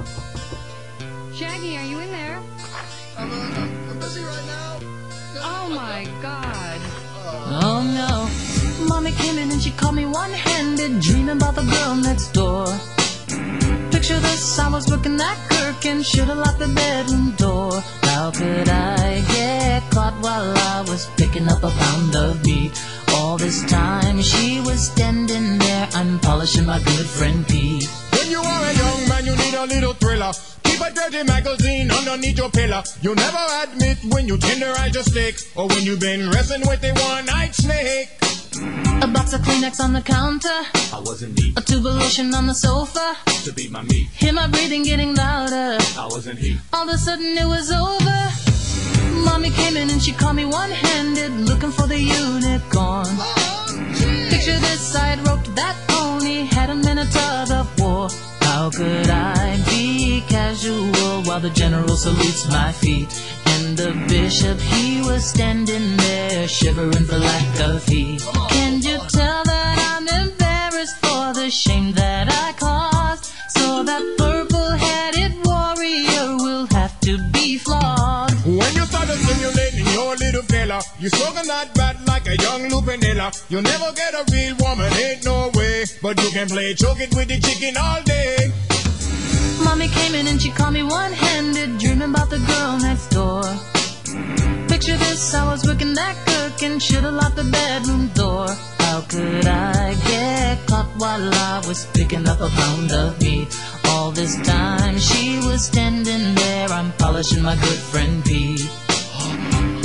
Shaggy, are you in there? I'm busy right now. Oh my God. Oh no. Mommy came in and she caught me one-handed, dreaming about the girl next door. Picture this, I was working that gherkin, should've locked the bedroom door. How could I get caught while I was picking up a pound of meat? All this time she was standing there, I'm polishing my good friend Pete. When you are a young man, you need a little thriller. Keep a dirty magazine underneath your pillow. You never admit when you tenderize your steak, or when you've been wrestling with a one-eyed snake. A box of Kleenex on the counter, I wasn't neat a tube of lotion on the sofa, to beat my meat. hear my breathing getting louder. I wasn't heat. All of a sudden it was over. Mommy came in and she caught me one-handed, looking for the unicorn. Picture this, I had roped that pony, had him in a tug of war. How could I be casual while the general salutes my feet? And the bishop, he was standing there, shivering for lack of heat. Can you tell that I'm embarrassed for the shame that I caused? So that purple-headed warrior will have to be flogged. When you started simulating your little fella, you spoken that bad like a young lupinella. You'll never get a real woman, ain't no way. But you can play choke it with the chicken all day. Mommy came in and she caught me one-handed, dreaming about the girl next door. Picture this, I was working that gherkin, should've locked the bedroom door. How could I get caught while I was picking up a pound of meat? All this time she was standing there, I'm polishing my good friend Pete.